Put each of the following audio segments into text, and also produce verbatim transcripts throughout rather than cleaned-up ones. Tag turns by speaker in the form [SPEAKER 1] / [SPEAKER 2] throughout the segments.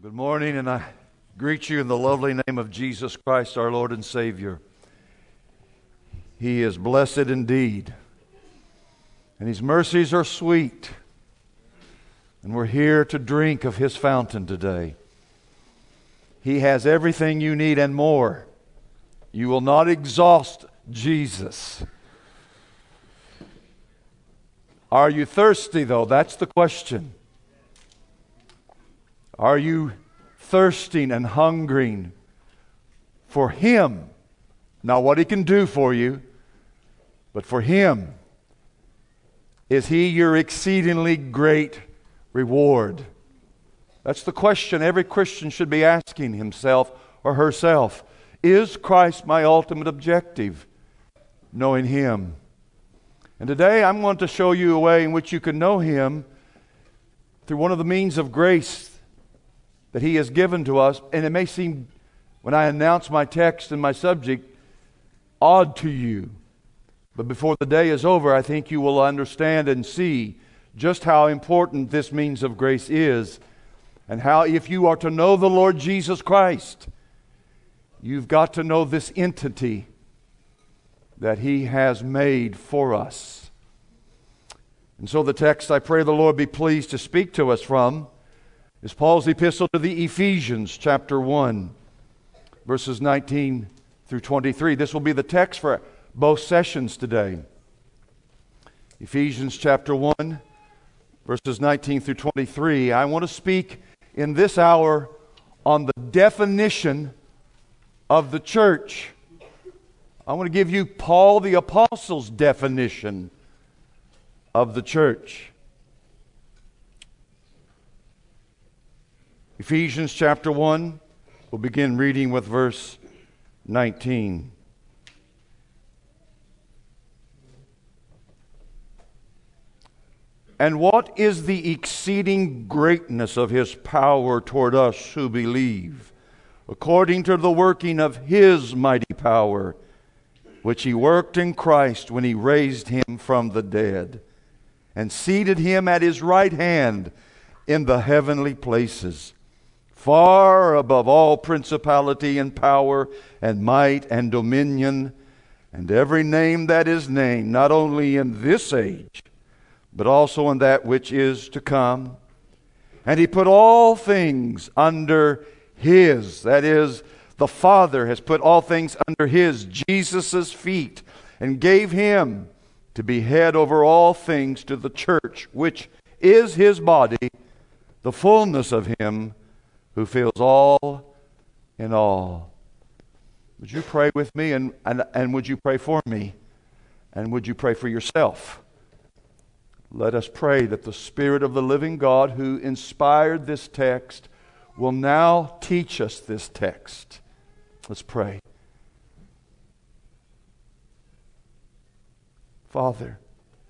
[SPEAKER 1] Good morning, and I greet you in the lovely name of Jesus Christ, our Lord and Savior. He is blessed indeed, and His mercies are sweet, and we're here to drink of His fountain today. He has everything you need and more. You will not exhaust Jesus. Are you thirsty, though? That's the question. Are you thirsting and hungering for Him? Not what He can do for you, but for Him. Is He your exceedingly great reward? That's the question every Christian should be asking himself or herself. Is Christ my ultimate objective? Knowing Him. And today I'm going to show you a way in which you can know Him through one of the means of grace that He has given to us. And it may seem, when I announce my text and my subject, odd to you. But before the day is over, I think you will understand and see just how important this means of grace is, and how, if you are to know the Lord Jesus Christ, you've got to know this entity that He has made for us. And so the text I pray the Lord be pleased to speak to us from is Paul's epistle to the Ephesians, chapter one, verses nineteen through twenty-three. This will be the text for both sessions today. Ephesians chapter one, verses nineteen through twenty-three. I want to speak in this hour on the definition of the church. I want to give you Paul the Apostle's definition of the church. Ephesians chapter one, we'll begin reading with verse nineteen. And what is the exceeding greatness of His power toward us who believe, according to the working of His mighty power, which He worked in Christ when He raised Him from the dead, and seated Him at His right hand in the heavenly places, far above all principality and power and might and dominion, and every name that is named, not only in this age, but also in that which is to come. And He put all things under His, that is, the Father has put all things under His, Jesus' feet, and gave Him to be head over all things to the church, which is His body, the fullness of Him who fills all in all. Would you pray with me, and, and, and would you pray for me? And would you pray for yourself? Let us pray that the Spirit of the living God who inspired this text will now teach us this text. Let's pray. Father,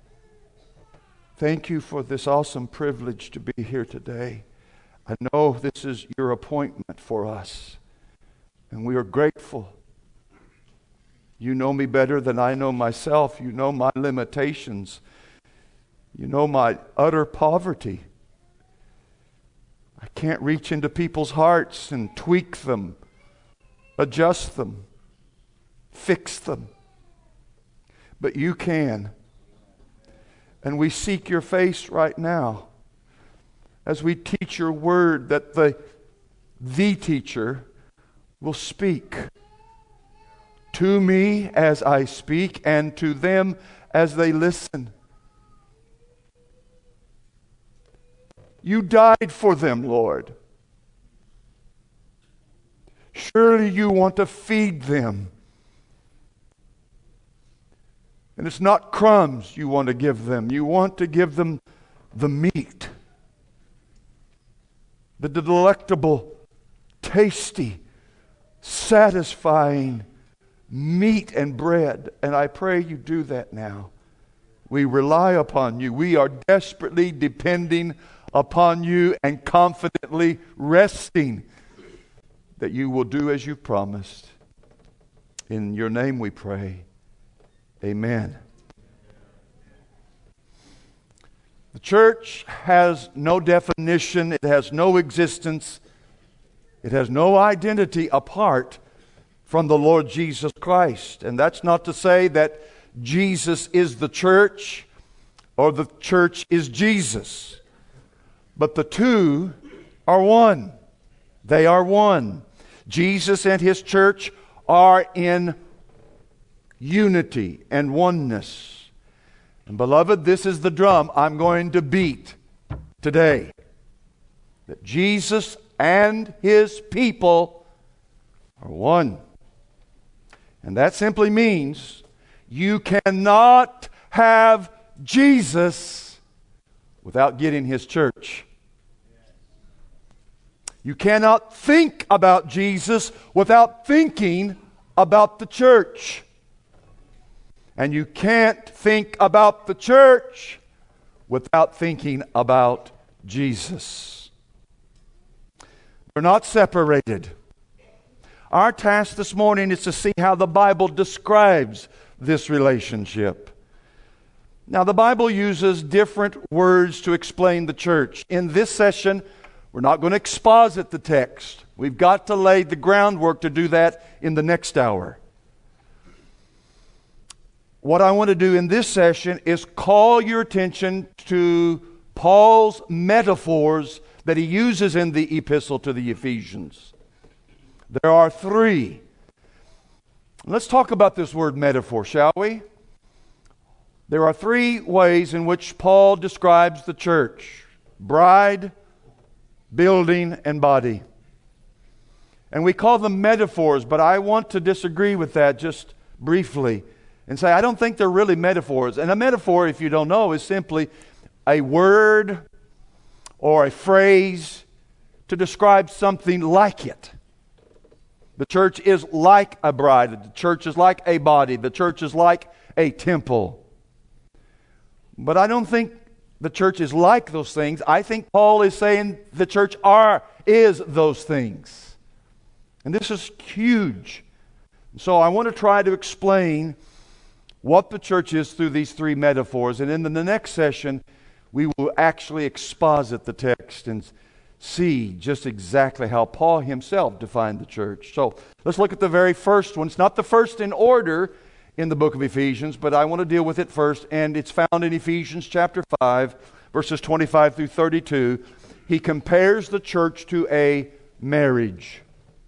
[SPEAKER 1] thank You for this awesome privilege to be here today. I know this is Your appointment for us, and we are grateful. You know me better than I know myself. You know my limitations. You know my utter poverty. I can't reach into people's hearts and tweak them, adjust them, fix them. But You can. And we seek Your face right now as we teach Your word, that the, the teacher will speak to me as I speak, and to them as they listen. You died for them, Lord. Surely You want to feed them. And it's not crumbs You want to give them. You want to give them the meat. The delectable, tasty, satisfying meat and bread. And I pray You do that now. We rely upon You. We are desperately depending upon You and confidently resting that You will do as You promised. In Your name we pray. Amen. The church has no definition. It has no existence It has no identity apart from the Lord Jesus Christ. And that's not to say that Jesus is the church or the church is Jesus. But the two are one. They are one. Jesus and His church are in unity and oneness. And beloved, this is the drum I'm going to beat today. That Jesus and His people are one. And that simply means you cannot have Jesus without getting His church. You cannot think about Jesus without thinking about the church. And you can't think about the church without thinking about Jesus. They're not separated. Our task this morning is to see how the Bible describes this relationship. Now, the Bible uses different words to explain the church. In this session, we're not going to exposit the text. We've got to lay the groundwork to do that in the next hour. What I want to do in this session is call your attention to Paul's metaphors that he uses in the epistle to the Ephesians. There are three. Let's talk about this word metaphor, shall we? There are three ways in which Paul describes the church: bride, building, and body. And we call them metaphors, but I want to disagree with that just briefly and say I don't think they're really metaphors. And a metaphor, if you don't know, is simply a word or a phrase to describe something like it. The church is like a bride. The church is like a body. The church is like a temple. But I don't think the church is like those things. I think Paul is saying the church are is those things. And this is huge. So I want to try to explain what the church is through these three metaphors. And in the next session, we will actually exposit the text and see just exactly how Paul himself defined the church. So let's look at the very first one. It's not the first in order in the book of Ephesians, but I want to deal with it first, and it's found in Ephesians chapter five, verses twenty-five through thirty-two. He compares the church to a marriage.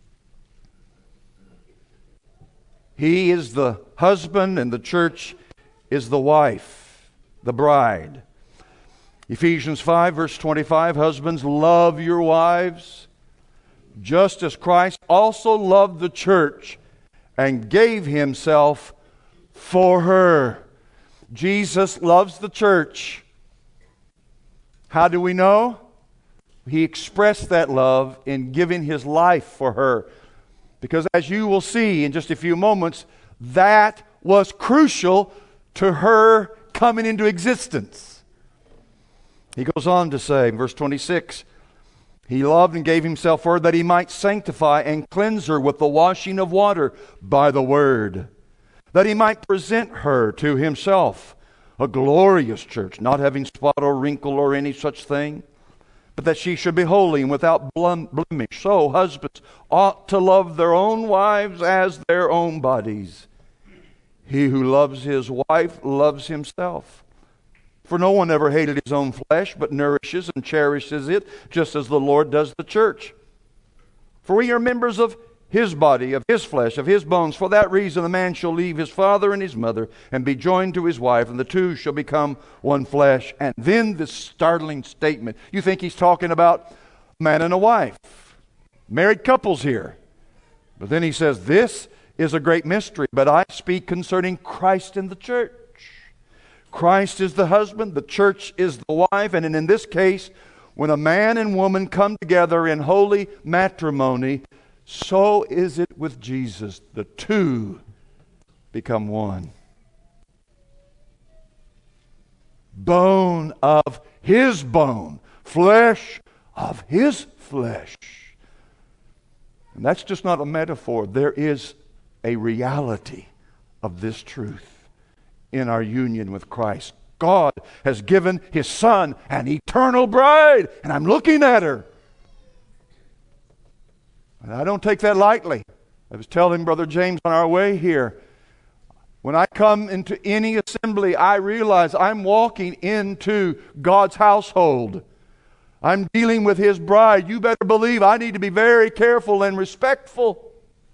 [SPEAKER 1] He is the husband, and the church is the wife, the bride. Ephesians five, verse twenty-five, husbands, love your wives, just as Christ also loved the church and gave Himself for her. Jesus loves the church. How do we know? He expressed that love in giving His life for her. Because as you will see in just a few moments, that was crucial to her coming into existence. He goes on to say in verse twenty-six, He loved and gave Himself for her that He might sanctify and cleanse her with the washing of water by the word, that He might present her to Himself a glorious church, not having spot or wrinkle or any such thing, but that she should be holy and without blemish. So husbands ought to love their own wives as their own bodies. He who loves his wife loves himself. For no one ever hated his own flesh, but nourishes and cherishes it, just as the Lord does the church. For we are members of His body, of His flesh, of His bones. For that reason a man shall leave his father and his mother, and be joined to his wife, and the two shall become one flesh. And then this startling statement. You think he's talking about a man and a wife. Married couples here. But then he says, this is a great mystery, but I speak concerning Christ and the church. Christ is the husband, the church is the wife, and in this case, when a man and woman come together in holy matrimony, so is it with Jesus. The two become one. Bone of His bone, flesh of His flesh. And that's just not a metaphor. There is a reality of this truth in our union with Christ. God has given His Son an eternal bride, and I'm looking at her. And I don't take that lightly. I was telling Brother James on our way here, when I come into any assembly, I realize I'm walking into God's household. I'm dealing with His bride. You better believe I need to be very careful and respectful.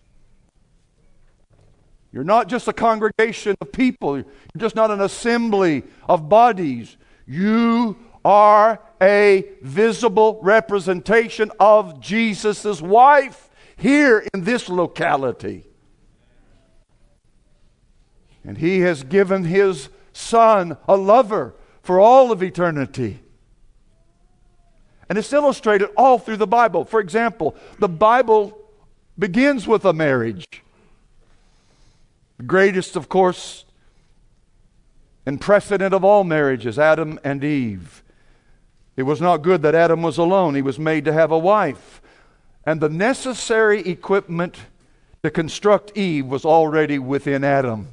[SPEAKER 1] You're not just a congregation of people. You're just not an assembly of bodies. You are a visible representation of Jesus' wife here in this locality. And He has given His Son a lover for all of eternity. And it's illustrated all through the Bible. For example, the Bible begins with a marriage. The greatest, of course, and precedent of all marriages, Adam and Eve. It was not good that Adam was alone. He was made to have a wife. And the necessary equipment to construct Eve was already within Adam.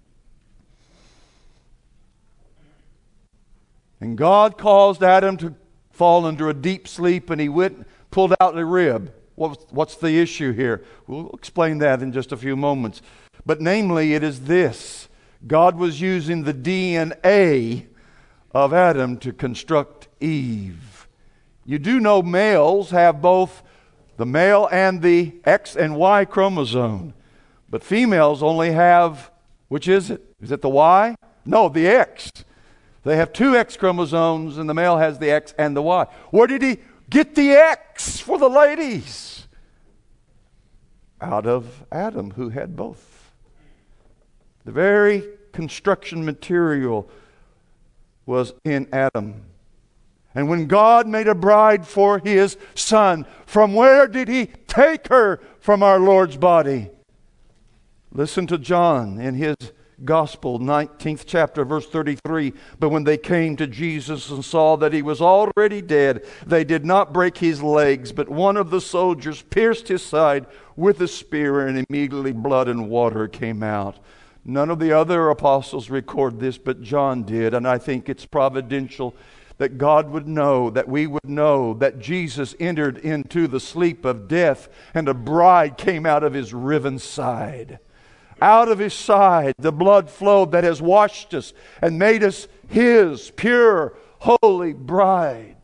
[SPEAKER 1] And God caused Adam to fall into a deep sleep, and he went pulled out a rib. What's, what's the issue here? We'll explain that in just a few moments. But namely, it is this. God was using the D N A of Adam to construct Eve. You do know males have both the male and the X and Y chromosome. But females only have, which is it? Is it the Y? No, the X. They have two X chromosomes, and the male has the X and the Y. Where did he get the X for the ladies? Out of Adam, who had both. The very construction material was in Adam. And when God made a bride for His Son, from where did He take her from our Lord's body? Listen to John in his Gospel, nineteenth chapter, verse thirty-three. But when they came to Jesus and saw that He was already dead, they did not break His legs, but one of the soldiers pierced His side with a spear, and immediately blood and water came out. None of the other apostles record this, but John did, and I think it's providential that God would know, that we would know that Jesus entered into the sleep of death, and a bride came out of His riven side. Out of His side, the blood flowed that has washed us and made us His pure, holy bride.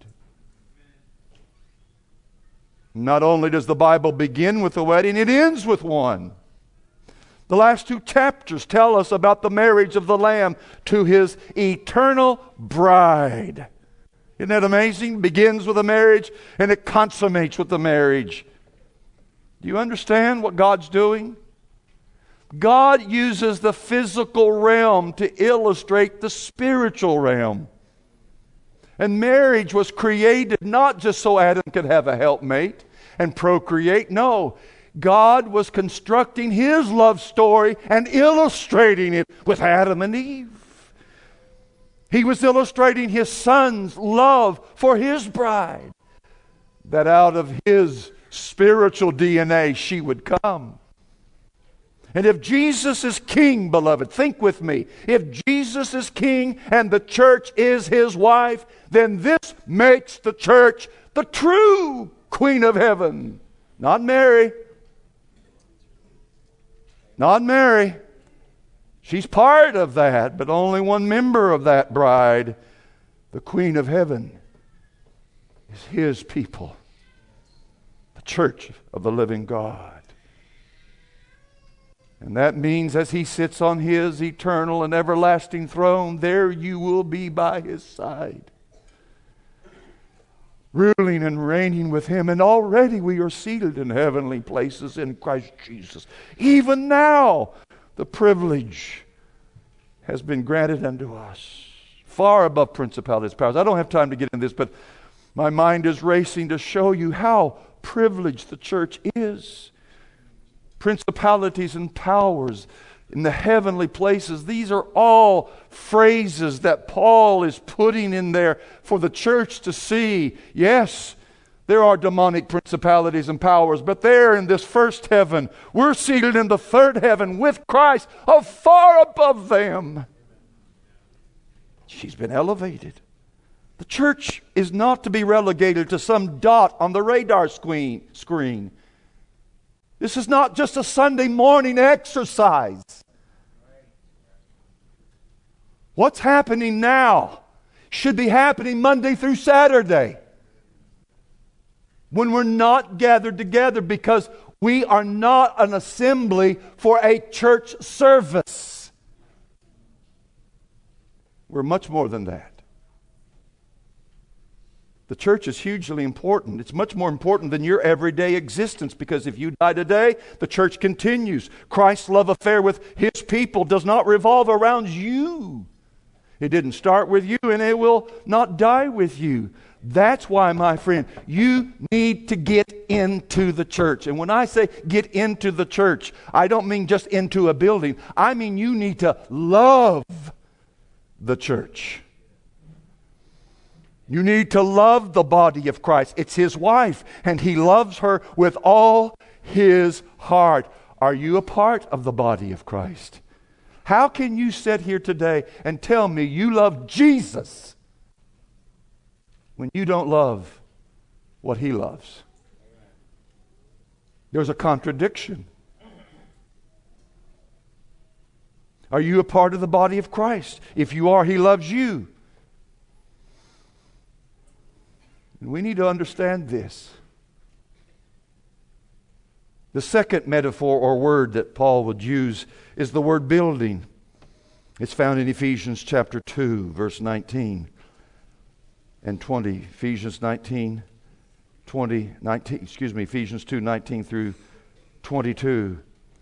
[SPEAKER 1] Not only does the Bible begin with a wedding, it ends with one. The last two chapters tell us about the marriage of the Lamb to His eternal bride. Isn't that amazing? Begins with a marriage and it consummates with the marriage. Do you understand what God's doing? God uses the physical realm to illustrate the spiritual realm. And marriage was created not just so Adam could have a helpmate and procreate. No, God was constructing His love story and illustrating it with Adam and Eve. He was illustrating His Son's love for His bride, that out of His spiritual D N A she would come. And if Jesus is king, beloved, think with me. If Jesus is king and the church is His wife, then this makes the church the true Queen of Heaven. Not Mary. Not Mary. She's part of that, but only one member of that bride. The Queen of Heaven is His people. The church of the living God. And that means as He sits on His eternal and everlasting throne, there you will be by His side, ruling and reigning with Him. And already we are seated in heavenly places in Christ Jesus. Even now, the privilege has been granted unto us, far above principalities, powers. I don't have time to get into this, but my mind is racing to show you how privileged the church is. Principalities and powers in the heavenly places. These are all phrases that Paul is putting in there for the church to see. Yes, there are demonic principalities and powers, but there in this first heaven, we're seated in the third heaven with Christ, oh, far above them. She's been elevated. The church is not to be relegated to some dot on the radar screen. screen. This is not just a Sunday morning exercise. What's happening now should be happening Monday through Saturday, when we're not gathered together, because we are not an assembly for a church service. We're much more than that. The church is hugely important. It's much more important than your everyday existence, because if you die today, the church continues. Christ's love affair with His people does not revolve around you. It didn't start with you, and it will not die with you. That's why, my friend, you need to get into the church. And when I say get into the church, I don't mean just into a building. I mean you need to love the church. You need to love the body of Christ. It's His wife, and He loves her with all His heart. Are you a part of the body of Christ? How can you sit here today and tell me you love Jesus when you don't love what He loves? There's a contradiction. Are you a part of the body of Christ? If you are, He loves you. And we need to understand this. The second metaphor or word that Paul would use is the word building. It's found in Ephesians chapter two, verse nineteen and twenty. Ephesians nineteen, twenty, nineteen, excuse me, Ephesians two, nineteen through twenty-two.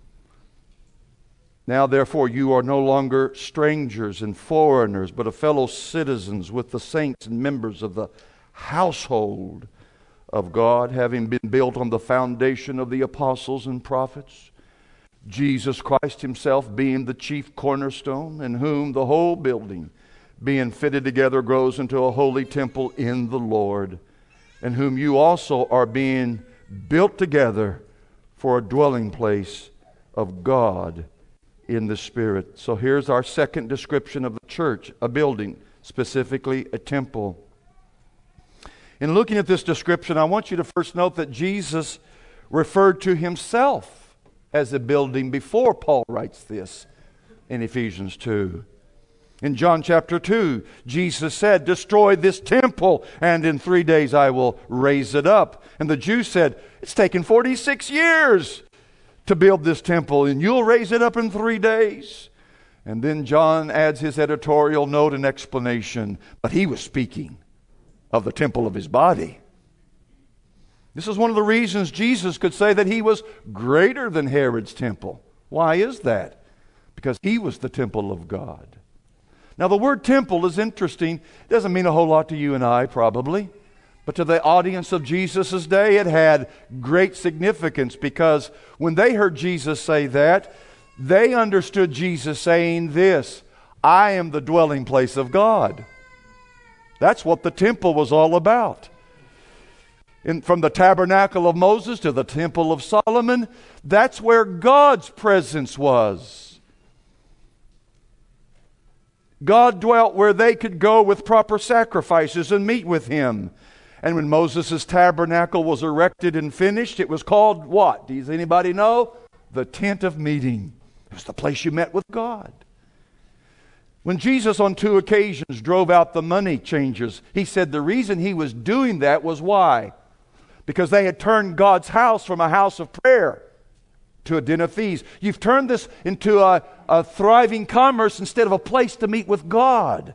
[SPEAKER 1] Now therefore you are no longer strangers and foreigners, but a fellow citizens with the saints and members of the household of God, having been built on the foundation of the apostles and prophets, Jesus Christ Himself being the chief cornerstone, in whom the whole building, being fitted together, grows into a holy temple in the Lord, in whom you also are being built together for a dwelling place of God in the Spirit. So here's our second description of the church, a building, specifically a temple. In looking at this description, I want you to first note that Jesus referred to Himself as a building before Paul writes this in Ephesians two. In John chapter two, Jesus said, "Destroy this temple, and in three days I will raise it up." And the Jews said, "It's taken forty-six years to build this temple, and you'll raise it up in three days." And then John adds his editorial note and explanation, but he was speaking of the temple of His body. This is one of the reasons Jesus could say that He was greater than Herod's temple. Why is that? Because He was the temple of God. Now the word temple is interesting. It doesn't mean a whole lot to you and I probably, but to the audience of Jesus' day it had great significance, because when they heard Jesus say that, they understood Jesus saying this: I am the dwelling place of God. That's what the temple was all about. In, from the tabernacle of Moses to the temple of Solomon, that's where God's presence was. God dwelt where they could go with proper sacrifices and meet with Him. And when Moses' tabernacle was erected and finished, it was called what? Does anybody know? The tent of meeting. It was the place you met with God. When Jesus on two occasions drove out the money changers, He said the reason He was doing that was why? Because they had turned God's house from a house of prayer to a den of thieves. You've turned this into a, a thriving commerce instead of a place to meet with God.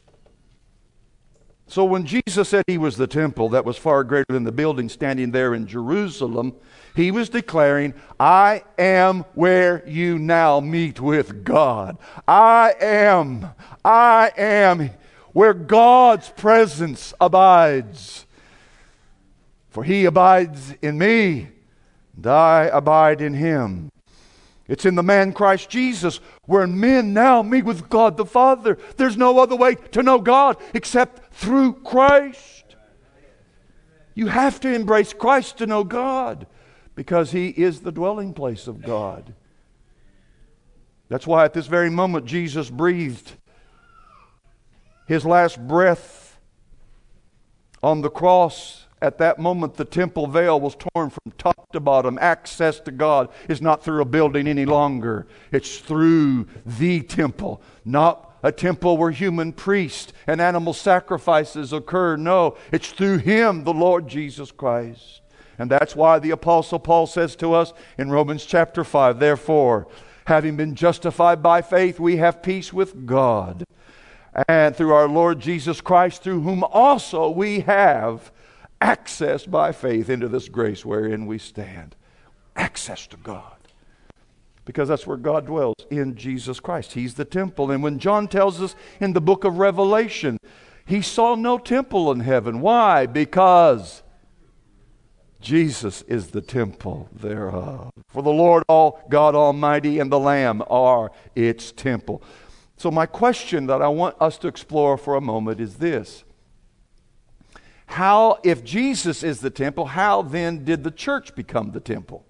[SPEAKER 1] So when Jesus said He was the temple that was far greater than the building standing there in Jerusalem, He was declaring, I am where you now meet with God. I am, I am where God's presence abides. For He abides in me, and I abide in Him. It's in the man Christ Jesus where men now meet with God the Father. There's no other way to know God except through Christ. You have to embrace Christ to know God, because He is the dwelling place of God. That's why at this very moment Jesus breathed His last breath on the cross At that moment, the temple veil was torn from top to bottom. Access to God is not through a building any longer. It's through the temple, not a temple where human priests and animal sacrifices occur. No, it's through Him, the Lord Jesus Christ. And that's why the Apostle Paul says to us in Romans chapter five, therefore, having been justified by faith, we have peace with God. And through our Lord Jesus Christ, through whom also we have access by faith into this grace wherein we stand. Access to God. Because that's where God dwells, in Jesus Christ. He's the temple. And when John tells us in the book of Revelation, he saw no temple in heaven. Why? Because Jesus is the temple thereof. For the Lord all God Almighty and the Lamb are its temple. So my question that I want us to explore for a moment is this. How, if Jesus is the temple, how then did the church become the temple?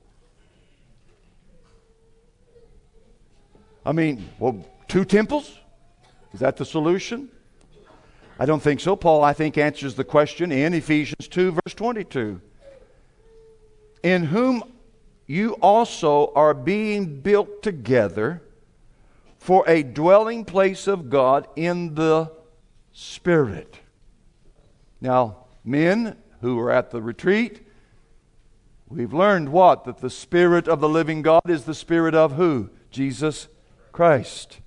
[SPEAKER 1] I mean, well, two temples? Is that the solution? I don't think so. Paul, I think, answers the question in Ephesians two, verse twenty-two. In whom you also are being built together for a dwelling place of God in the Spirit. Now, men who are at the retreat, we've learned what? That the Spirit of the living God is the Spirit of who? Jesus Christ.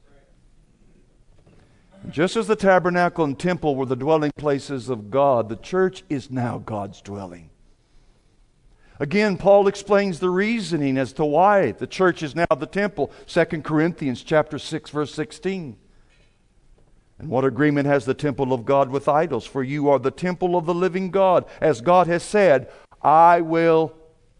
[SPEAKER 1] Just as the tabernacle and temple were the dwelling places of God, the church is now God's dwelling. Again, Paul explains the reasoning as to why the church is now the temple. Second Corinthians chapter six, verse sixteen. And what agreement has the temple of God with idols? For you are the temple of the living God. As God has said, I will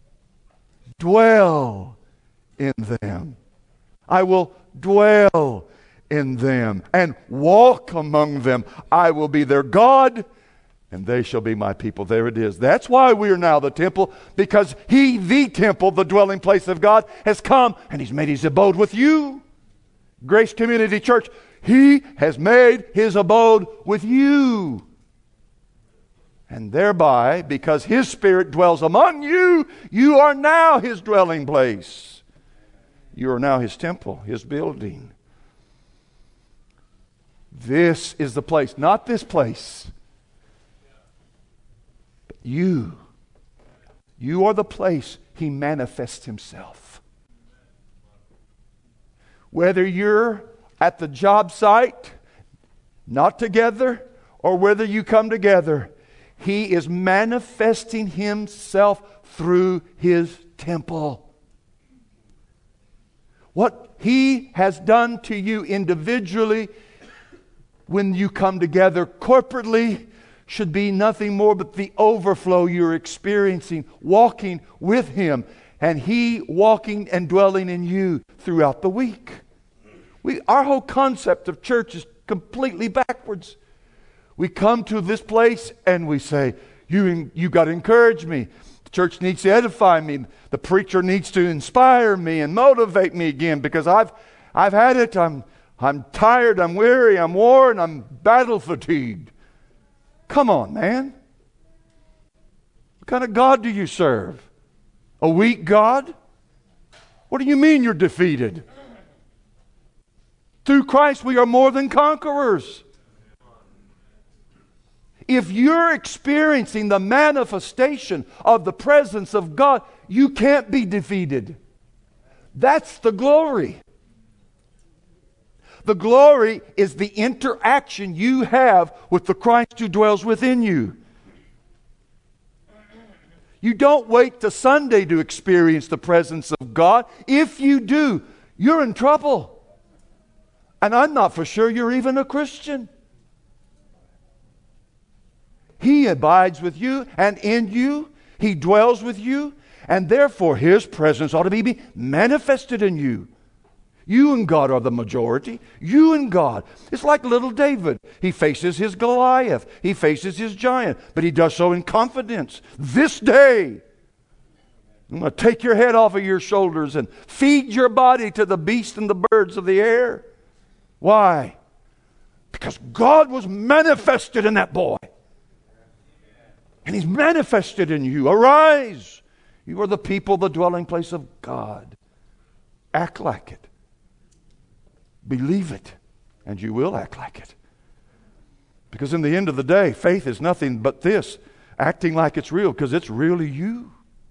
[SPEAKER 1] dwell in them. I will dwell in them and walk among them. I will be their God, and they shall be my people. There it is. That's why we are now the temple, because He, the temple, the dwelling place of God, has come and He's made His abode with you. Grace Community Church, He has made His abode with you. And thereby, because His Spirit dwells among you, you are now His dwelling place. You are now His temple, His building. This is the place, not this place. But you. You are the place He manifests Himself. Whether you're at the job site, not together, or whether you come together, He is manifesting Himself through His temple. What He has done to you individually when you come together corporately should be nothing more but the overflow you're experiencing, walking with Him, and He walking and dwelling in you throughout the week. We, our whole concept of church is completely backwards. We come to this place and we say, you, you got to encourage me. The church needs to edify me. The preacher needs to inspire me and motivate me again, because I've I've had it. I'm I'm tired, I'm weary, I'm worn, I'm battle fatigued. Come on, man. What kind of God do you serve? A weak God? What do you mean you're defeated? Through Christ we are more than conquerors. If you're experiencing the manifestation of the presence of God, you can't be defeated. That's the glory. The glory is the interaction you have with the Christ who dwells within you. You don't wait to Sunday to experience the presence of God. If you do, you're in trouble. And I'm not for sure you're even a Christian. He abides with you and in you. He dwells with you. And therefore His presence ought to be manifested in you. You and God are the majority. You and God. It's like little David. He faces his Goliath. He faces his giant. But he does so in confidence. This day, I'm going to take your head off of your shoulders and feed your body to the beasts and the birds of the air. Why? Because God was manifested in that boy. And He's manifested in you. Arise! You are the people, the dwelling place of God. Act like it. Believe it. And you will act like it. Because in the end of the day, faith is nothing but this. Acting like it's real, because it's really you.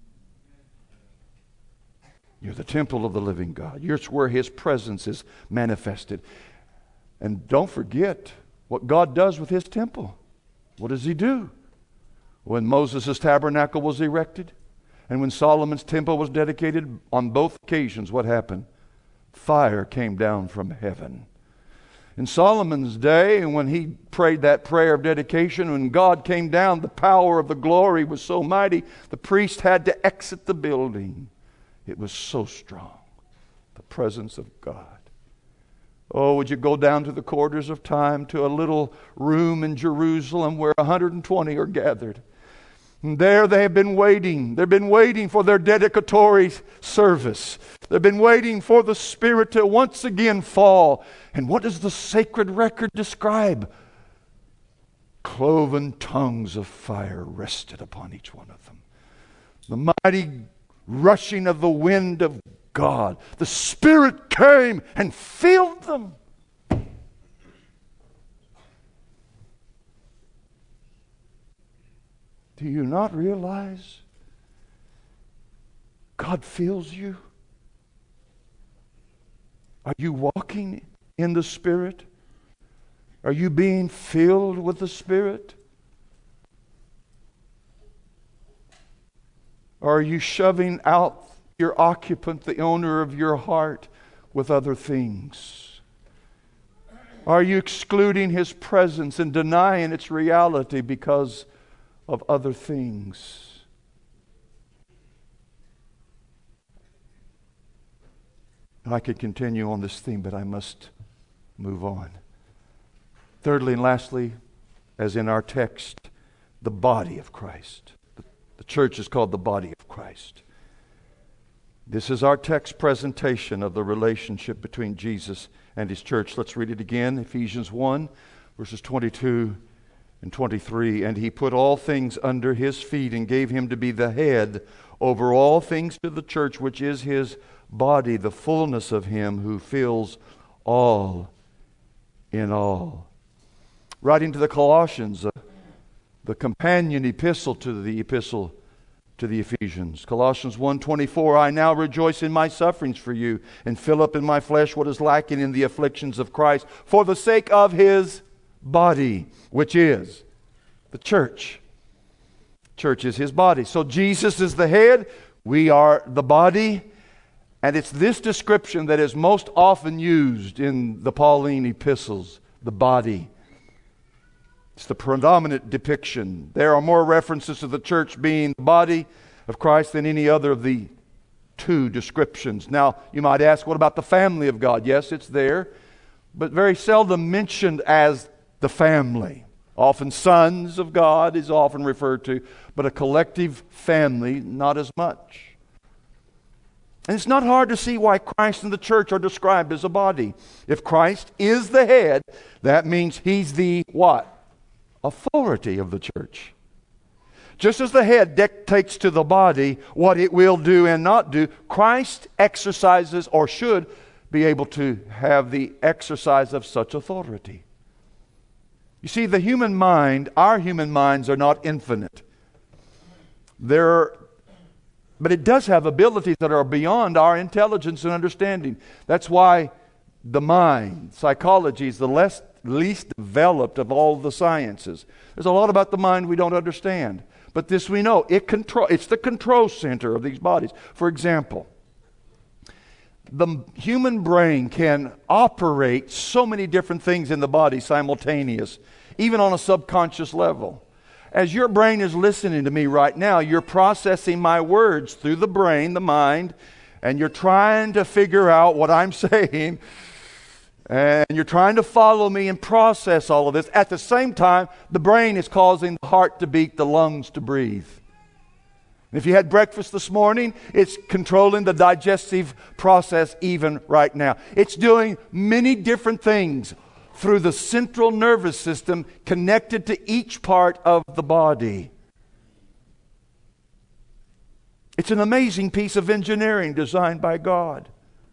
[SPEAKER 1] You're the temple of the living God. You're where His presence is manifested. And don't forget what God does with His temple. What does He do? When Moses' tabernacle was erected and when Solomon's temple was dedicated, on both occasions, what happened? Fire came down from heaven. In Solomon's day, when he prayed that prayer of dedication, when God came down, the power of the glory was so mighty, the priest had to exit the building. It was so strong, the presence of God. Oh, would you go down to the quarters of time, to a little room in Jerusalem where one hundred twenty are gathered. And there they have been waiting. They've been waiting for their dedicatory service. They've been waiting for the Spirit to once again fall. And what does the sacred record describe? Cloven tongues of fire rested upon each one of them. The mighty rushing of the wind of God. The Spirit came and filled them. Do you not realize God fills you? Are you walking in the Spirit? Are you being filled with the Spirit? Or are you shoving out your occupant, the owner of your heart, with other things? Are you excluding His presence and denying its reality because of other things? I could continue on this theme, but I must move on. Thirdly and lastly, as in our text, the body of Christ. The, the church is called the body of Christ. This is our text presentation of the relationship between Jesus and His church. Let's read it again. Ephesians one, verses twenty-two and twenty-three. And He put all things under His feet and gave Him to be the head over all things to the church, which is His body, the fullness of Him who fills all in all. Writing to the Colossians, uh, the companion epistle to the epistle to the Ephesians. Colossians one twenty-four, I now rejoice in my sufferings for you and fill up in my flesh what is lacking in the afflictions of Christ for the sake of His body, which is the church. Church is His body. So Jesus is the head, we are the body, and it's this description that is most often used in the Pauline epistles, the body. It's the predominant depiction. There are more references to the church being the body of Christ than any other of the two descriptions. Now, you might ask, what about the family of God? Yes, it's there, but very seldom mentioned as the family. Often sons of God is often referred to, but a collective family, not as much. And it's not hard to see why Christ and the church are described as a body. If Christ is the head, that means He's the what? Authority of the church. Just as the head dictates to the body what it will do and not do, Christ exercises or should be able to have the exercise of such authority. You see, the human mind, our human minds are not infinite. They're, but it does have abilities that are beyond our intelligence and understanding. That's why the mind, psychology, is the less least developed of all the sciences. There's a lot about the mind we don't understand. But this we know. It control, it's the control center of these bodies. For example, the human brain can operate so many different things in the body simultaneous, even on a subconscious level. As your brain is listening to me right now, you're processing my words through the brain, the mind, and you're trying to figure out what I'm saying. And you're trying to follow me and process all of this. At the same time, the brain is causing the heart to beat, the lungs to breathe. If you had breakfast this morning, it's controlling the digestive process even right now. It's doing many different things through the central nervous system connected to each part of the body. It's an amazing piece of engineering designed by God.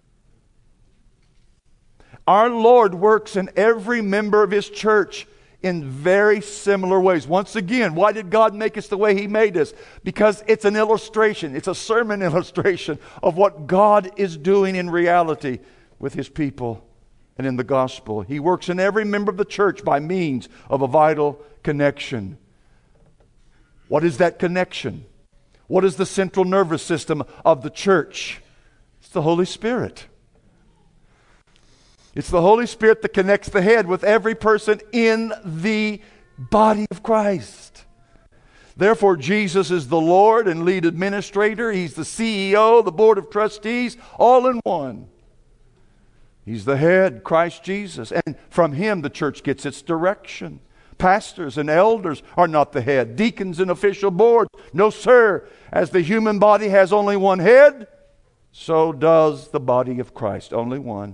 [SPEAKER 1] Our Lord works in every member of His church in very similar ways. Once again, why did God make us the way He made us? Because it's an illustration. It's a sermon illustration of what God is doing in reality with His people and in the gospel. He works in every member of the church by means of a vital connection. What is that connection? What is the central nervous system of the church? It's the Holy Spirit. It's the Holy Spirit that connects the head with every person in the body of Christ. Therefore, Jesus is the Lord and lead administrator. He's the C E O, the board of trustees, all in one. He's the head, Christ Jesus. And from Him, the church gets its direction. Pastors and elders are not the head. Deacons and official boards, no sir. As the human body has only one head, so does the body of Christ, only one.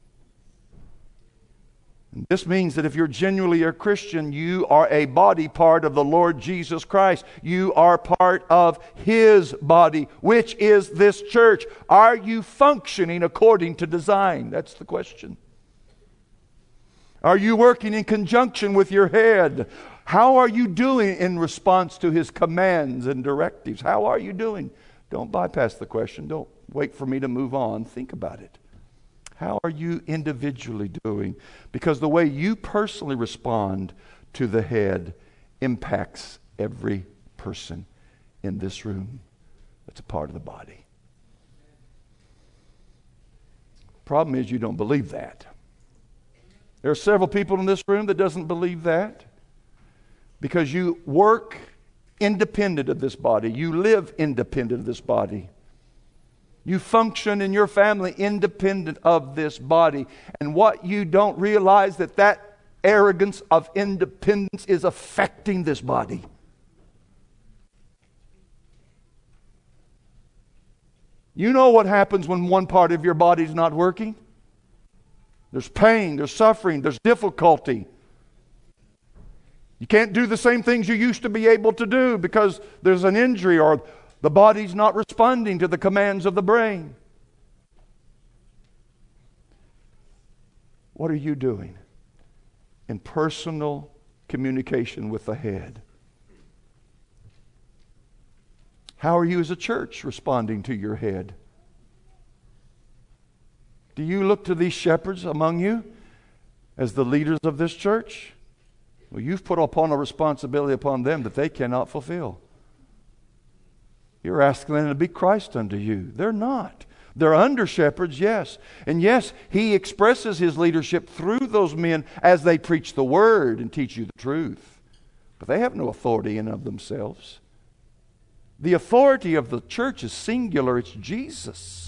[SPEAKER 1] And this means that if you're genuinely a Christian, you are a body part of the Lord Jesus Christ. You are part of His body, which is this church. Are you functioning according to design? That's the question. Are you working in conjunction with your head? How are you doing in response to His commands and directives? How are you doing? Don't bypass the question. Don't wait for me to move on. Think about it. How are you individually doing? Because the way you personally respond to the head impacts every person in this room that's a part of the body. Problem is, you don't believe that. There are several people in this room that doesn't believe that because you work independent of this body. You live independent of this body. You function in your family independent of this body. And what you don't realize that that arrogance of independence is affecting this body. You know what happens when one part of your body is not working? There's pain, there's suffering, there's difficulty. You can't do the same things you used to be able to do because there's an injury or the body's not responding to the commands of the brain. What are you doing in personal communication with the head? How are you as a church responding to your head? Do you look to these shepherds among you as the leaders of this church? Well, you've put upon a responsibility upon them that they cannot fulfill. You're asking them to be Christ unto you. They're not. They're under shepherds, yes. And yes, He expresses His leadership through those men as they preach the Word and teach you the truth. But they have no authority in and of themselves. The authority of the church is singular. It's Jesus.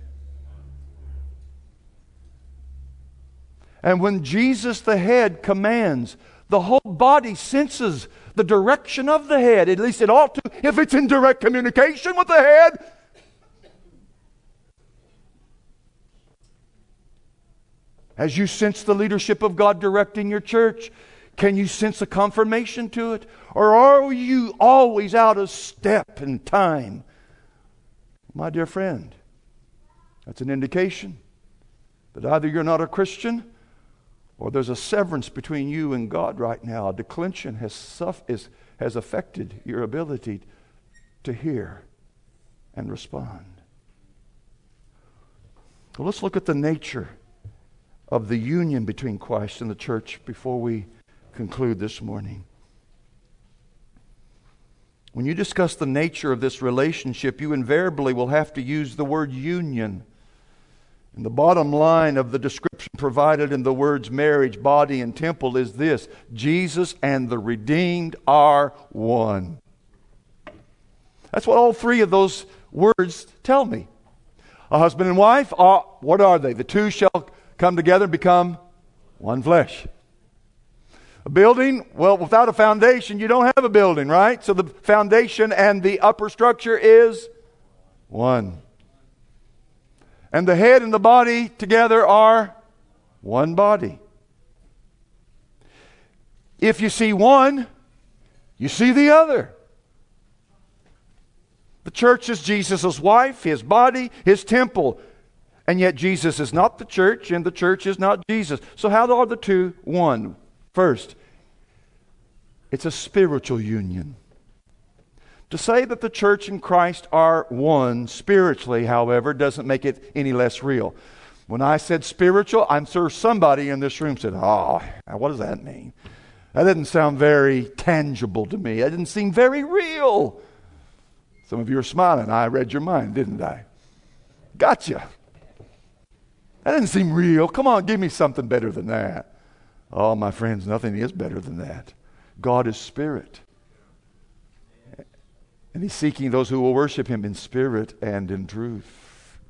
[SPEAKER 1] And when Jesus the head commands, the whole body senses the direction of the head. At least it ought to, if it's in direct communication with the head. As you sense the leadership of God directing your church, can you sense a confirmation to it? Or are you always out of step in time? My dear friend, that's an indication that either you're not a Christian or there's a severance between you and God right now. A declension has, suff- is, has affected your ability to hear and respond. Well, let's look at the nature of the union between Christ and the church before we conclude this morning. When you discuss the nature of this relationship, you invariably will have to use the word union. And the bottom line of the description provided in the words marriage, body, and temple is this: Jesus and the redeemed are one. That's what all three of those words tell me. A husband and wife, are, what are they? The two shall come together and become one flesh. A building, well, without a foundation, you don't have a building, right? So the foundation and the upper structure is one. And the head and the body together are one body. If you see one, you see the other. The church is Jesus' wife, His body, His temple. And yet Jesus is not the church, and the church is not Jesus. So how are the two one? First, it's a spiritual union. To say that the church and Christ are one spiritually, however, doesn't make it any less real. When I said spiritual, I'm sure somebody in this room said, oh, what does that mean? That didn't sound very tangible to me. That didn't seem very real. Some of you are smiling. I read your mind, didn't I? Gotcha. That didn't seem real. Come on, give me something better than that. Oh, my friends, nothing is better than that. God is spirit. And He's seeking those who will worship Him in spirit and in truth.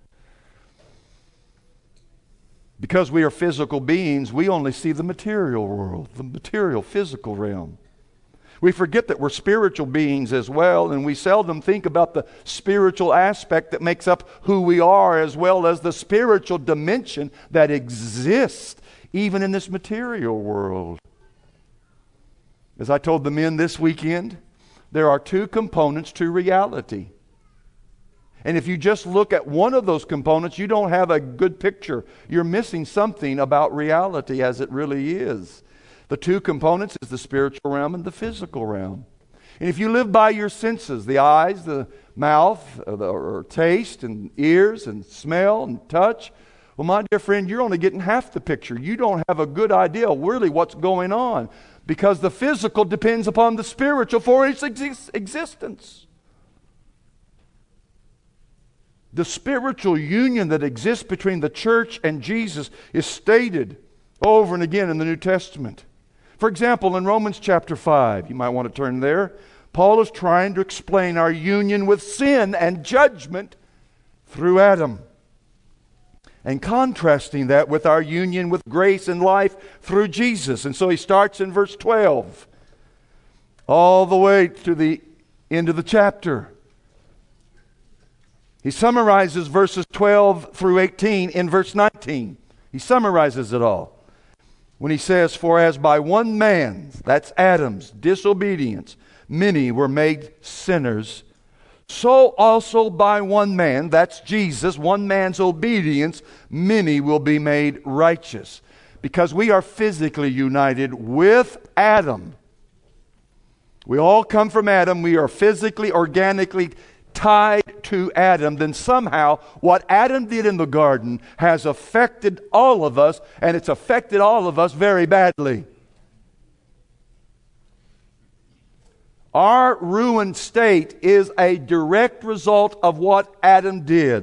[SPEAKER 1] Because we are physical beings, we only see the material world, the material, physical realm. We forget that we're spiritual beings as well, and we seldom think about the spiritual aspect that makes up who we are, as well as the spiritual dimension that exists even in this material world. As I told the men this weekend, there are two components to reality. And if you just look at one of those components, you don't have a good picture. You're missing something about reality as it really is. The two components is the spiritual realm and the physical realm. And if you live by your senses, the eyes, the mouth, or, the, or taste, and ears, and smell, and touch, well, my dear friend, you're only getting half the picture. You don't have a good idea really what's going on, because the physical depends upon the spiritual for its ex- existence. The spiritual union that exists between the church and Jesus is stated over and again in the New Testament. For example, in Romans chapter five, you might want to turn there, Paul is trying to explain our union with sin and judgment through Adam, and contrasting that with our union with grace and life through Jesus. And so he starts in verse twelve, all the way to the end of the chapter. He summarizes verses twelve through eighteen in verse nineteen. He summarizes it all when he says, for as by one man's, that's Adam's, disobedience, many were made sinners, so also by one man, that's Jesus, one man's obedience, many will be made righteous. Because we are physically united with Adam. We all come from Adam. We are physically, organically tied to Adam. Then somehow what Adam did in the garden has affected all of us, and it's affected all of us very badly. Our ruined state is a direct result of what Adam did.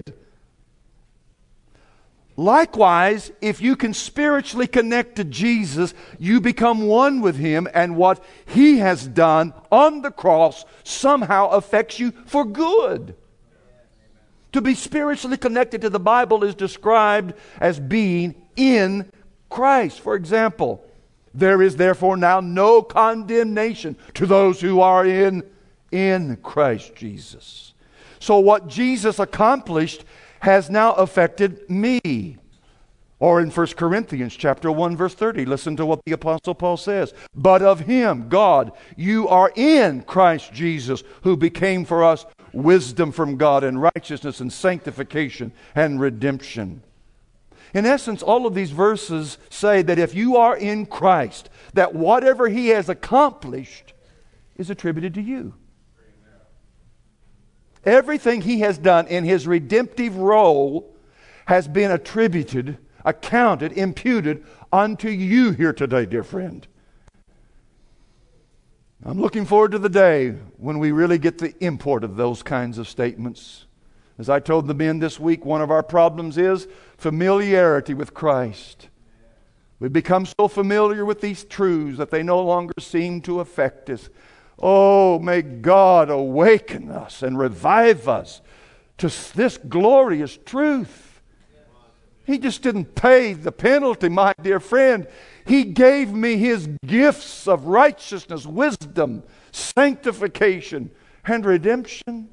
[SPEAKER 1] Likewise, if you can spiritually connect to Jesus, you become one with Him, and what He has done on the cross somehow affects you for good. To be spiritually connected to the Bible is described as being in Christ. For example, there is therefore now no condemnation to those who are in, in Christ Jesus. So what Jesus accomplished has now affected me. Or in First Corinthians chapter one, verse thirty, listen to what the Apostle Paul says. But of Him, God, you are in Christ Jesus, who became for us wisdom from God and righteousness and sanctification and redemption. In essence, all of these verses say that if you are in Christ, that whatever He has accomplished is attributed to you. Everything He has done in His redemptive role has been attributed, accounted, imputed unto you here today, dear friend. I'm looking forward to the day when we really get the import of those kinds of statements. As I told the men this week, one of our problems is familiarity with Christ. We've become so familiar with these truths that they no longer seem to affect us. Oh, may God awaken us and revive us to this glorious truth. He just didn't pay the penalty, my dear friend. He gave me His gifts of righteousness, wisdom, sanctification, and redemption.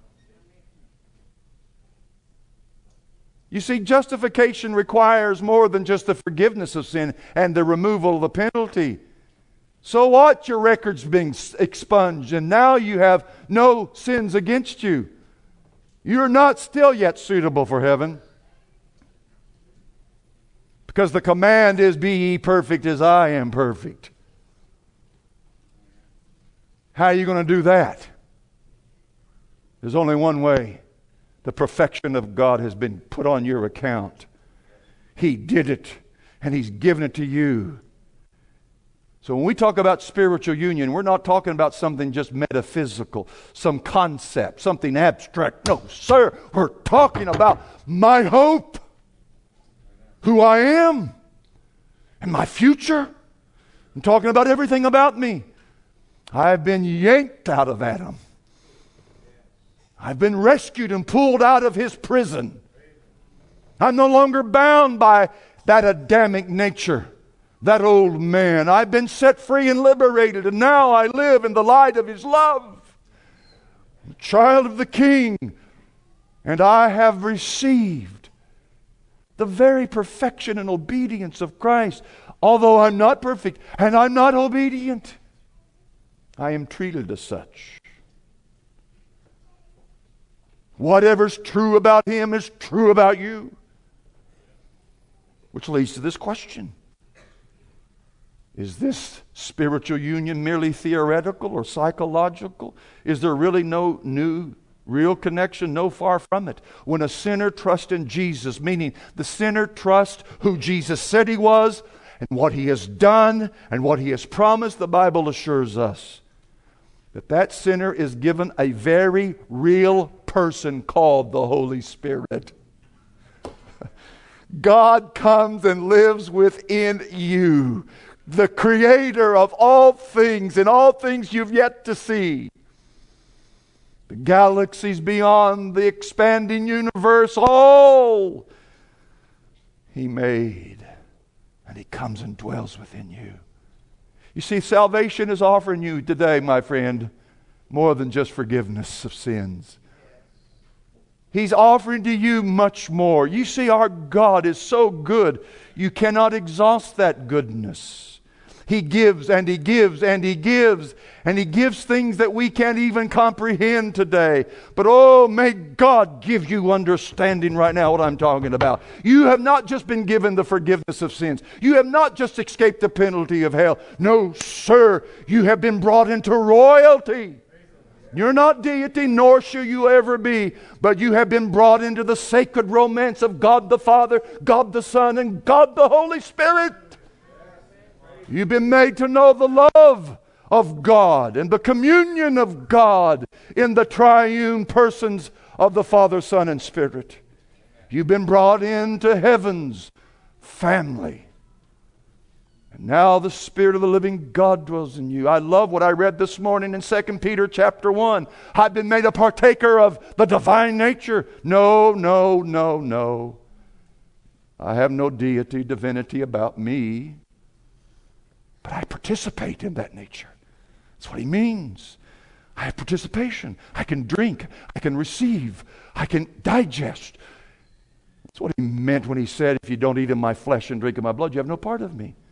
[SPEAKER 1] You see, justification requires more than just the forgiveness of sin and the removal of the penalty. So what? Your record's being expunged, and now you have no sins against you. You're not still yet suitable for heaven. Because the command is, be ye perfect as I am perfect. How are you going to do that? There's only one way. The perfection of God has been put on your account. He did it, and He's given it to you. So when we talk about spiritual union, we're not talking about something just metaphysical, some concept, something abstract. No, sir, we're talking about my hope, who I am, and my future. I'm talking about everything about me. I've been yanked out of Adam. I've been rescued and pulled out of his prison. I'm no longer bound by that Adamic nature, that old man. I've been set free and liberated, and now I live in the light of his love. I'm a child of the King, and I have received the very perfection and obedience of Christ. Although I'm not perfect and I'm not obedient, I am treated as such. Whatever's true about him is true about you. Which leads to this question. Is this spiritual union merely theoretical or psychological? Is there really no new, real connection? No, far from it. When a sinner trusts in Jesus, meaning the sinner trusts who Jesus said he was and what he has done and what he has promised, the Bible assures us that that sinner is given a very real person called the Holy Spirit. God comes and lives within you, the creator of all things and all things you've yet to see. The galaxies beyond, the expanding universe, all He made. And He comes and dwells within you. You see, salvation is offering you today, my friend, more than just forgiveness of sins. He's offering to you much more. You see, our God is so good, you cannot exhaust that goodness. He gives and He gives and He gives and He gives things that we can't even comprehend today. But oh, may God give you understanding right now what I'm talking about. You have not just been given the forgiveness of sins. You have not just escaped the penalty of hell. No, sir, you have been brought into royalty. You're not deity, nor shall you ever be, but you have been brought into the sacred romance of God the Father, God the Son, and God the Holy Spirit. You've been made to know the love of God and the communion of God in the triune persons of the Father, Son, and Spirit. You've been brought into heaven's family. And now the Spirit of the living God dwells in you. I love what I read this morning in Second Peter chapter one. I've been made a partaker of the divine nature. No, no, no, no. I have no deity, divinity about me. But I participate in that nature. That's what he means. I have participation. I can drink. I can receive. I can digest. That's what he meant when he said, if you don't eat of my flesh and drink of my blood, you have no part of me.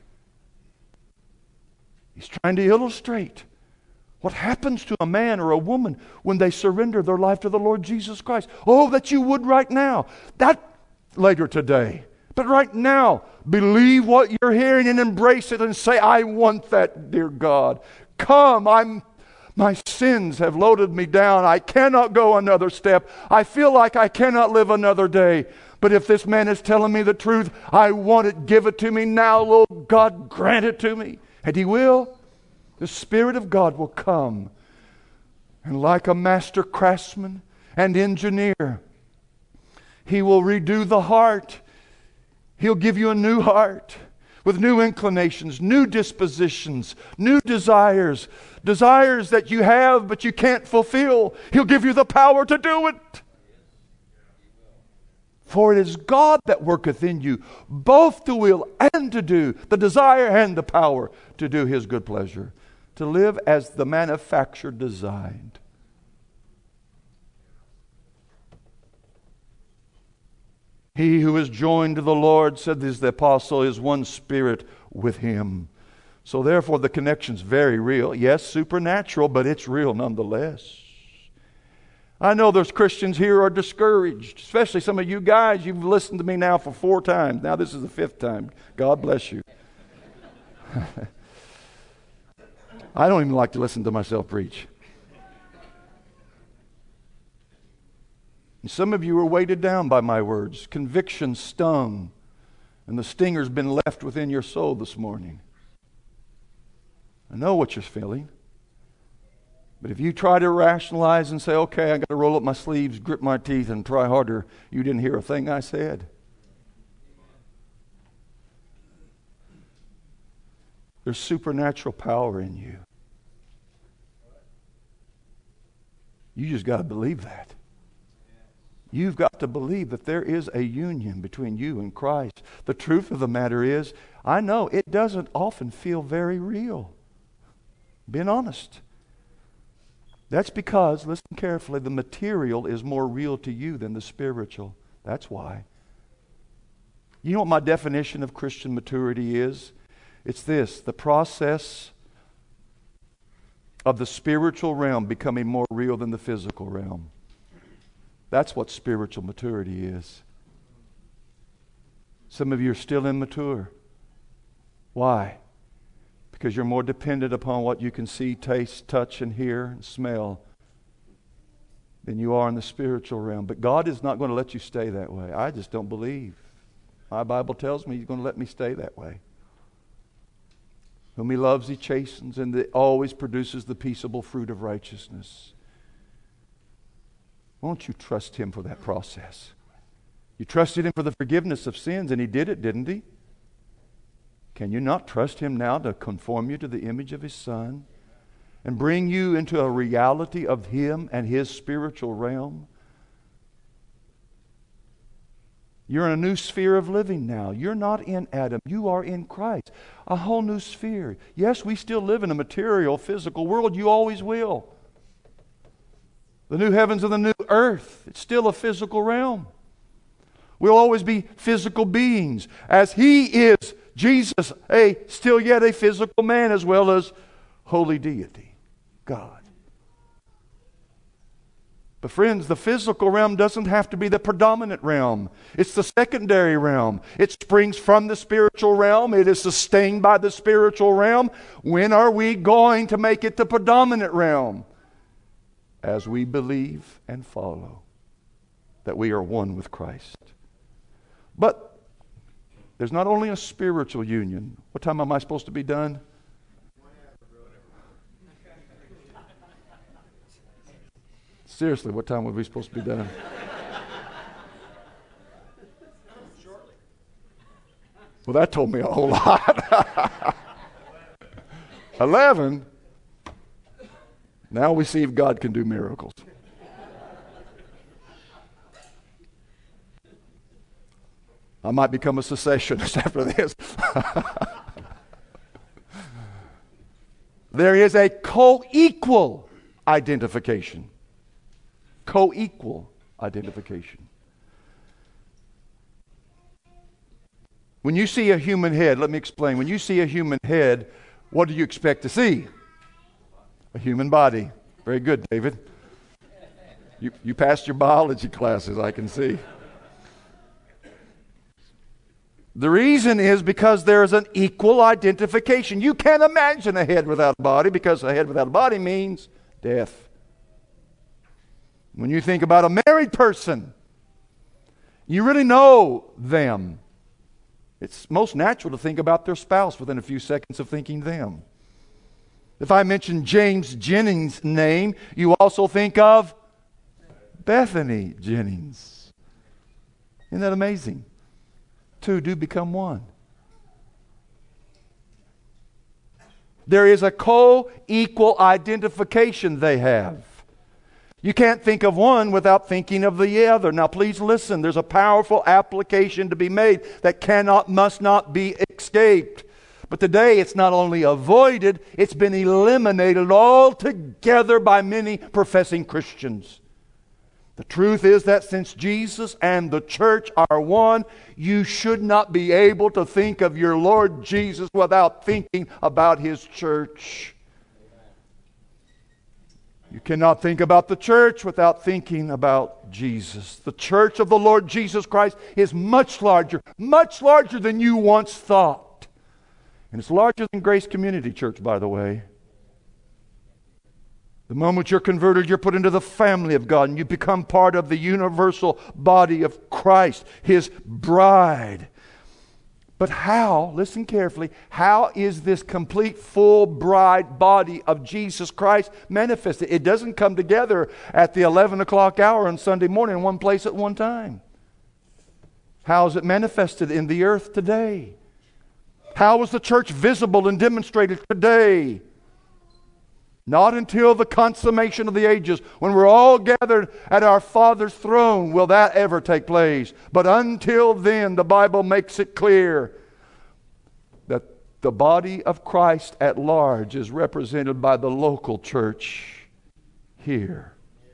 [SPEAKER 1] He's trying to illustrate what happens to a man or a woman when they surrender their life to the Lord Jesus Christ. Oh, that you would right now. That later today. But right now, believe what you're hearing and embrace it and say, I want that, dear God. Come, I'm, my sins have loaded me down. I cannot go another step. I feel like I cannot live another day. But if this man is telling me the truth, I want it. Give it to me now, Lord God. Grant it to me. And He will. The Spirit of God will come. And like a master craftsman and engineer, He will redo the heart. He'll give you a new heart with new inclinations, new dispositions, new desires, desires that you have but you can't fulfill. He'll give you the power to do it. For it is God that worketh in you, both to will and to do, the desire and the power to do His good pleasure, to live as the manufacturer designed. He who is joined to the Lord, said this the apostle, is one spirit with Him. So therefore the connection's very real. Yes, supernatural, but it's real nonetheless. I know there's Christians here who are discouraged, especially some of you guys. You've listened to me now for four times. Now this is the fifth time. God bless you. I don't even like to listen to myself preach. And some of you are weighted down by my words. Conviction stung, and the stinger's been left within your soul this morning. I know what you're feeling. But if you try to rationalize and say, okay, I got to roll up my sleeves, grip my teeth, and try harder, you didn't hear a thing I said. There's supernatural power in you. You just got to believe that. You've got to believe that there is a union between you and Christ. The truth of the matter is, I know it doesn't often feel very real. Being honest. That's because, listen carefully, the material is more real to you than the spiritual. That's why. You know what my definition of Christian maturity is? It's this: the process of the spiritual realm becoming more real than the physical realm. That's what spiritual maturity is. Some of you are still immature. Why? Because you're more dependent upon what you can see, taste, touch, and hear, and smell than you are in the spiritual realm. But God is not going to let you stay that way. I just don't believe. My Bible tells me He's going to let me stay that way. Whom He loves, He chastens, and it always produces the peaceable fruit of righteousness. Won't you trust Him for that process? You trusted Him for the forgiveness of sins, and He did it, didn't He? Can you not trust Him now to conform you to the image of His Son and bring you into a reality of Him and His spiritual realm? You're in a new sphere of living now. You're not in Adam. You are in Christ. A whole new sphere. Yes, we still live in a material, physical world. You always will. The new heavens and the new earth. It's still a physical realm. We'll always be physical beings. As He is, Jesus, a still yet a physical man as well as holy deity, God. But friends, the physical realm doesn't have to be the predominant realm. It's the secondary realm. It springs from the spiritual realm. It is sustained by the spiritual realm. When are we going to make it the predominant realm? As we believe and follow that we are one with Christ. But there's not only a spiritual union. What time am I supposed to be done? Seriously, what time were we supposed to be done? Well, that told me a whole lot. Eleven. Now we see if God can do miracles. I might become a cessationist after this. There is a co-equal identification. Co-equal identification. When you see a human head, let me explain. When you see a human head, what do you expect to see? A human body. Very good, David. You, you passed your biology classes, I can see. The reason is because there is an equal identification. You can't imagine a head without a body, because a head without a body means death. When you think about a married person, you really know them. It's most natural to think about their spouse within a few seconds of thinking them. If I mention James Jennings' name, you also think of Bethany Jennings. Isn't that amazing? Two do become one. There is a co-equal identification they have. You can't think of one without thinking of the other. Now please listen, there's a powerful application to be made that cannot, must not be escaped. But today it's not only avoided, it's been eliminated altogether by many professing Christians. The truth is that since Jesus and the church are one, you should not be able to think of your Lord Jesus without thinking about His church. You cannot think about the church without thinking about Jesus. The church of the Lord Jesus Christ is much larger, much larger than you once thought. And it's larger than Grace Community Church, by the way. The moment you're converted, you're put into the family of God, and you become part of the universal body of Christ, His bride. But how, listen carefully, how is this complete, full bride body of Jesus Christ manifested? It doesn't come together at the eleven o'clock hour on Sunday morning in one place at one time. How is it manifested in the earth today? How is the church visible and demonstrated today? Not until the consummation of the ages, when we're all gathered at our Father's throne, will that ever take place. But until then, the Bible makes it clear that the body of Christ at large is represented by the local church here.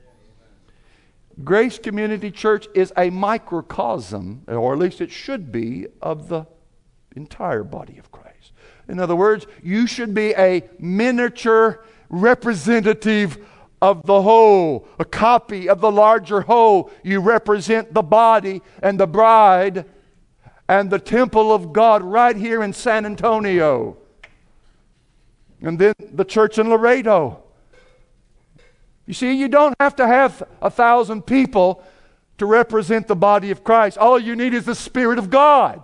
[SPEAKER 1] Grace Community Church is a microcosm, or at least it should be, of the entire body of Christ. In other words, you should be a miniature representative of the whole, a copy of the larger whole. You represent the body and the bride and the temple of God right here in San Antonio. And then the church in Laredo. You see, you don't have to have a thousand people to represent the body of Christ. All you need is the Spirit of God.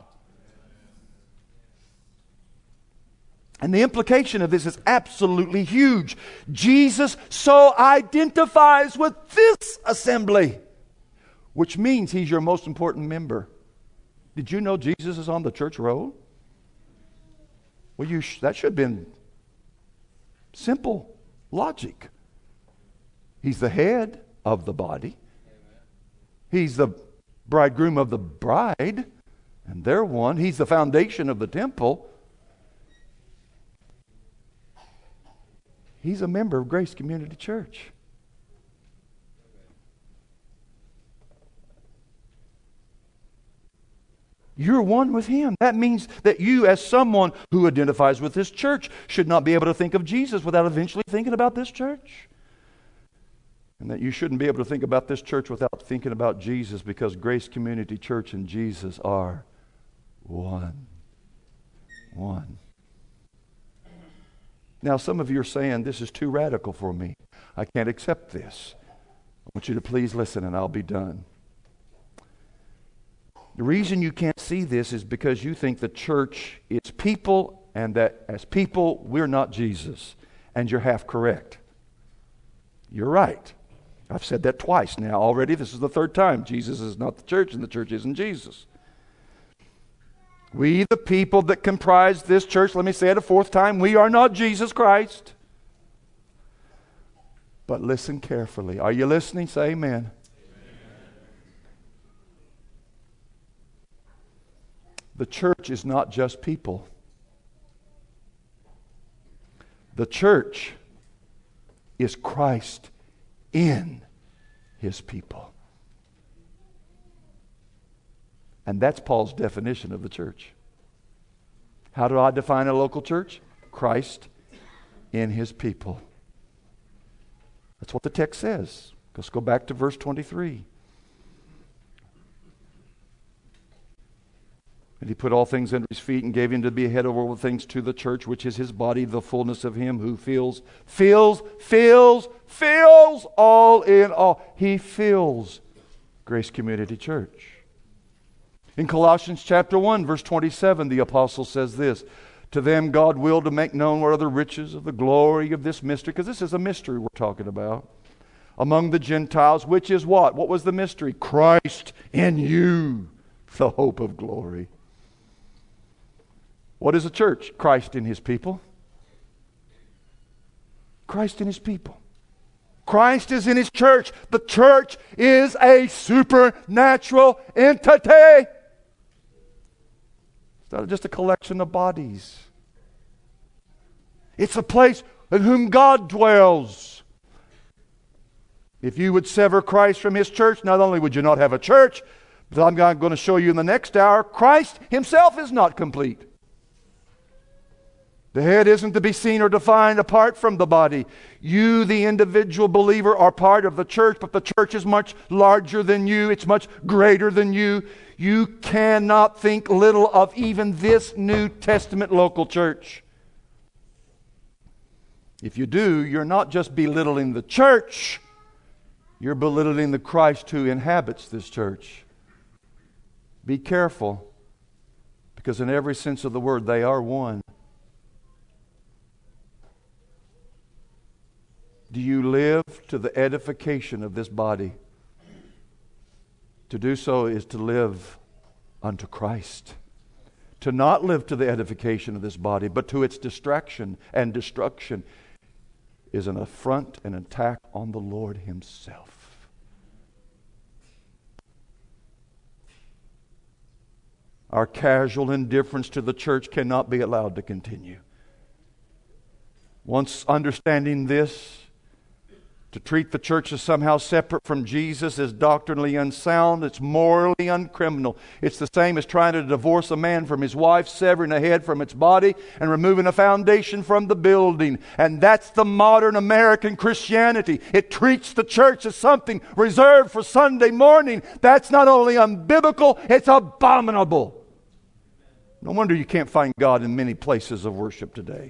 [SPEAKER 1] And the implication of this is absolutely huge. Jesus so identifies with this assembly, which means He's your most important member. Did you know Jesus is on the church roll? Well, you sh- that should have been simple logic. He's the head of the body. He's the bridegroom of the bride, and they're one. He's the foundation of the temple. He's a member of Grace Community Church. You're one with Him. That means that you, as someone who identifies with this church, should not be able to think of Jesus without eventually thinking about this church. And that you shouldn't be able to think about this church without thinking about Jesus, because Grace Community Church and Jesus are one. One. Now, some of you are saying, this is too radical for me. I can't accept this. I want you to please listen and I'll be done. The reason you can't see this is because you think the church is people, and that as people, we're not Jesus. And you're half correct. You're right. I've said that twice now already. This is the third time. Jesus is not the church and the church isn't Jesus. We, the people that comprise this church, let me say it a fourth time, we are not Jesus Christ. But listen carefully. Are you listening? Say amen. Amen. The church is not just people. The church is Christ in His people. And that's Paul's definition of the church. How do I define a local church? Christ in His people. That's what the text says. Let's go back to verse twenty-three. And He put all things under His feet and gave Him to be a head over all things to the church, which is His body, the fullness of Him who fills, fills, fills, fills all in all. He fills Grace Community Church. In Colossians chapter one, verse twenty-seven, the apostle says this: to them God willed to make known what are the riches of the glory of this mystery, because this is a mystery we're talking about, among the Gentiles, which is what? What was the mystery? Christ in you, the hope of glory. What is a church? Christ in His people. Christ in His people. Christ is in His church. The church is a supernatural entity. It's not just a collection of bodies. It's a place in whom God dwells. If you would sever Christ from His church, not only would you not have a church, but I'm going to show you in the next hour, Christ Himself is not complete. The head isn't to be seen or defined apart from the body. You, the individual believer, are part of the church, but the church is much larger than you. It's much greater than you. You cannot think little of even this New Testament local church. If you do, you're not just belittling the church, you're belittling the Christ who inhabits this church. Be careful, because in every sense of the word, they are one. Do you live to the edification of this body? To do so is to live unto Christ. To not live to the edification of this body, but to its distraction and destruction, is an affront and attack on the Lord Himself. Our casual indifference to the church cannot be allowed to continue. Once understanding this, to treat the church as somehow separate from Jesus is doctrinally unsound. It's morally uncriminal. It's the same as trying to divorce a man from his wife, severing a head from its body, and removing a foundation from the building. And that's the modern American Christianity. It treats the church as something reserved for Sunday morning. That's not only unbiblical, it's abominable. No wonder you can't find God in many places of worship today.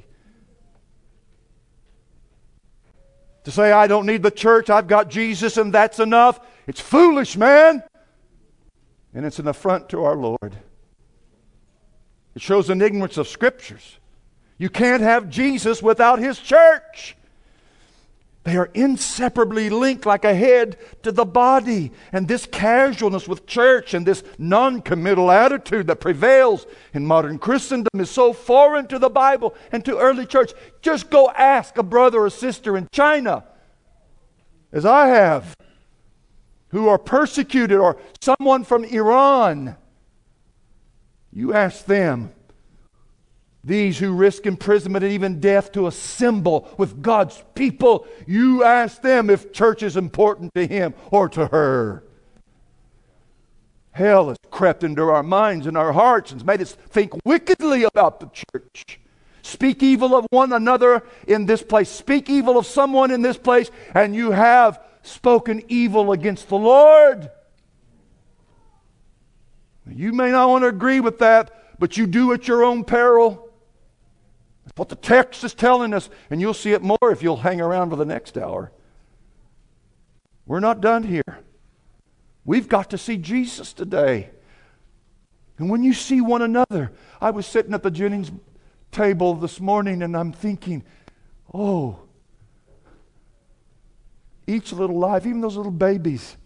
[SPEAKER 1] To say, I don't need the church, I've got Jesus and that's enough. It's foolish, man. And it's an affront to our Lord. It shows an ignorance of Scriptures. You can't have Jesus without His church. They are inseparably linked like a head to the body. And this casualness with church and this non-committal attitude that prevails in modern Christendom is so foreign to the Bible and to early church. Just go ask a brother or sister in China, as I have, who are persecuted, or someone from Iran. You ask them, these who risk imprisonment and even death to assemble with God's people, you ask them if church is important to him or to her. Hell has crept into our minds and our hearts and made us think wickedly about the church. Speak evil of one another in this place. Speak evil of someone in this place, and you have spoken evil against the Lord. You may not want to agree with that, but you do at your own peril. That's what the text is telling us, and you'll see it more if you'll hang around for the next hour. We're not done here. We've got to see Jesus today. And when you see one another, I was sitting at the Jennings table this morning and I'm thinking, oh, each little life, even those little babies,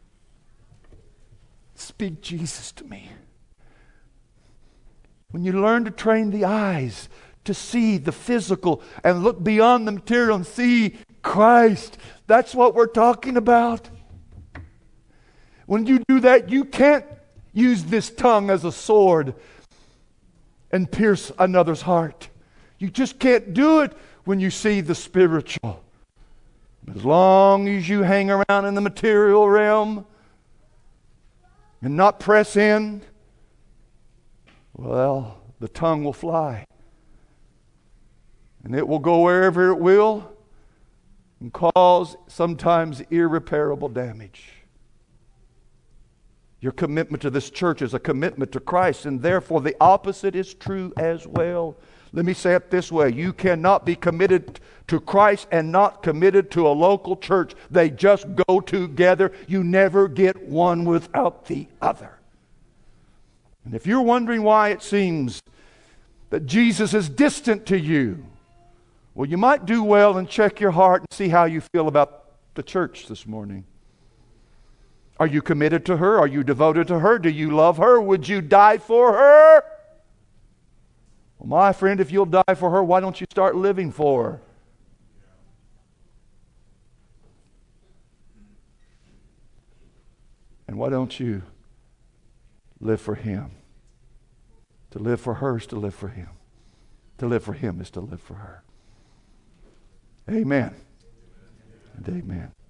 [SPEAKER 1] speak Jesus to me. When you learn to train the eyes to see the physical and look beyond the material and see Christ, that's what we're talking about. When you do that, you can't use this tongue as a sword and pierce another's heart. You just can't do it when you see the spiritual. As long as you hang around in the material realm and not press in, well, the tongue will fly. And it will go wherever it will and cause sometimes irreparable damage. Your commitment to this church is a commitment to Christ, and therefore the opposite is true as well. Let me say it this way. You cannot be committed to Christ and not committed to a local church. They just go together. You never get one without the other. And if you're wondering why it seems that Jesus is distant to you, well, you might do well and check your heart and see how you feel about the church this morning. Are you committed to her? Are you devoted to her? Do you love her? Would you die for her? Well, my friend, if you'll die for her, why don't you start living for her? And why don't you live for Him? To live for her is to live for Him. To live for Him is to live for her. Amen. And amen.